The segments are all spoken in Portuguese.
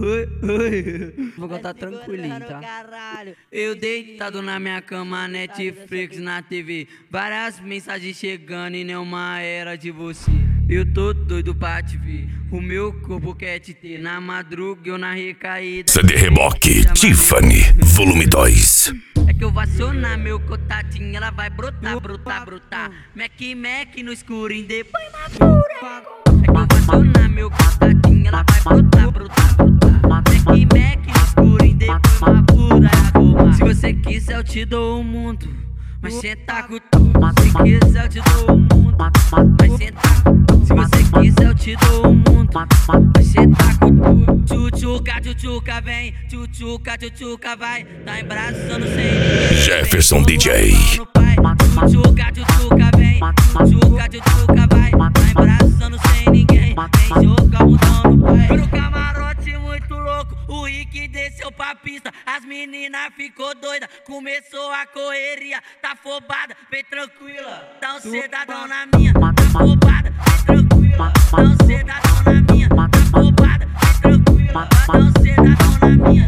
Oi. Vou contar tranquilinho, tá? Eu deitado na minha cama, Netflix na TV, várias mensagens chegando e nenhuma era de você. Eu tô doido pra te ver, o meu corpo quer te ter. Na madruga eu na recaída. CD Reboque Tiffany, volume 2. É que eu vou acionar meu contatinho, ela vai brotar, brotar, brotar. Mac no escurinho, depois na pura. É que eu vou acionar meu contatinho, ela vai brotar, brotar, brotar. Mac no escurinho, depois na pura. Se você quiser eu te dou o mundo, mas senta com tudo. Se quiser eu te dou o mundo, mas senta com tudo. Se você quiser eu te dou o mundo, mas senta com tudo. Tchutchuca vem, tchutchuca vai. Tá embraçando sem ninguém. Jefferson DJ. Tchutchuca vem, tchutchuca vai. Tá embraçando sem ninguém. Vem jogar o mundão no pai. Pro camarote muito louco, o Rick desceu pra pista. As meninas ficou doida, começou a correria. Tá afobada, vem tranquila. Dá um cedadão na minha, tá afobada, vem tranquila. Dá um cedadão na minha, tá afobada, vem tranquila. Dá um cedadão na minha.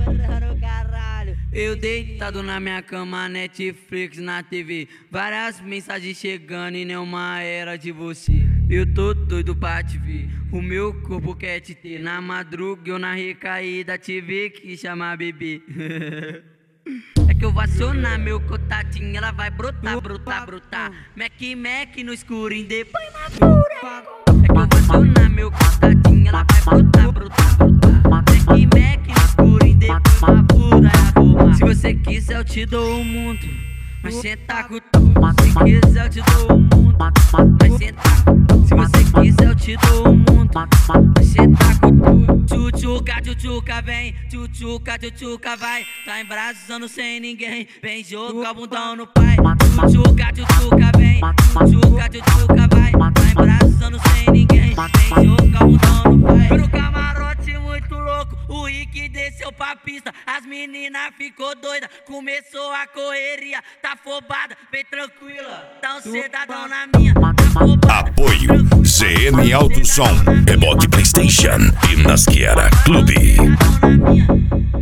Eu deitado na minha cama, Netflix na TV, várias mensagens chegando e nenhuma era de você. Eu tô doido pra te ver, o meu corpo quer te ter. Na madruga eu na recaída tive que chamar bebê. É que eu vou acionar meu contatinho, ela vai brotar, brotar, brotar. Mac no escurinho, depois na pura. É que eu vou acionar meu contatinho, ela vai brotar, brotar, brotar. Mac no escurinho, depois na pura. Se você quiser eu te dou o mundo, mas senta com tudo. Se quiser eu te dou o mundo, mas senta com tudo. Se você quiser eu te dou o mundo, mas senta com tudo. Tchutchuca vem, tchutchuca vai. Tá embraçando sem ninguém, vem jogar o bundão no pai. Tchutchuca vem, tchutchuca vai. Tá embraçando sem ninguém, vem jogar o bundão no pai. Pro camarote muito louco, o Rick desceu pra pista. As meninas ficou doida, começou a correria. Tá afobada, vem tranquila. Dá um cedadão na minha, tá afobada. Apoio CM Alto Som, Reboque PlayStation e Nasquera Clube.